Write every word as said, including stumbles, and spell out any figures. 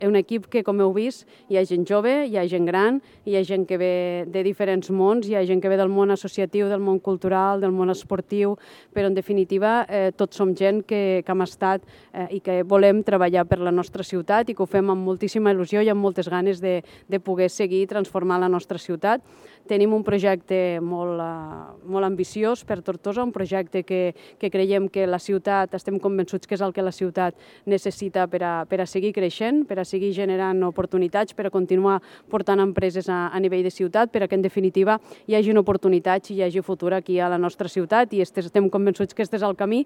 un equip que, com heu vist, hi ha gent jove, hi ha gent gran, hi ha gent que ve de diferents mons, hi ha gent que ve del món associatiu, del món cultural, del món esportiu, però en definitiva eh, tots som gent que, que hem estat eh, i que volem treballar per la nostra ciutat i que ho fem amb moltíssima il·lusió i amb moltes ganes de, de poder seguir transformant la nostra ciutat. Tenim un projecte molt, uh, molt ambiciós per Tortosa, un projecte que, que creiem que la ciutat, estem convençuts que és el que la ciutat necessita per a, per a seguir creixent, per a seguir generant oportunitats, per a continuar portant empreses a, a nivell de ciutat, per a que en definitiva hi hagi oportunitats i hi hagi futur aquí a la nostra ciutat i estem convençuts que aquest és el camí